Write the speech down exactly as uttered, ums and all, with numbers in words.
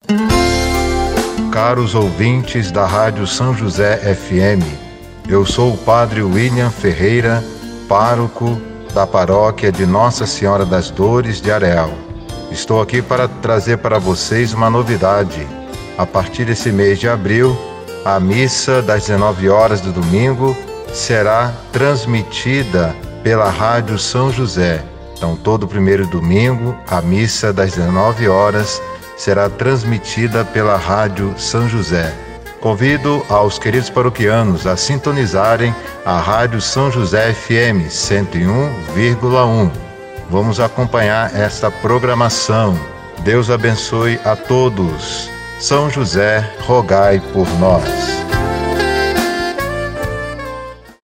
Caros ouvintes da Rádio São José F M, eu sou o Padre William Ferreira, pároco da paróquia de Nossa Senhora das Dores de Areal. Estou aqui para trazer para vocês uma novidade. A partir desse mês de abril, a missa das dezenove horas do domingo será transmitida pela Rádio São José. Então, todo primeiro domingo, a missa das dezenove horas será transmitida pela Rádio São José. Convido aos queridos paroquianos a sintonizarem a Rádio São José F M cento e um vírgula um. Vamos acompanhar esta programação. Deus abençoe a todos. São José, rogai por nós.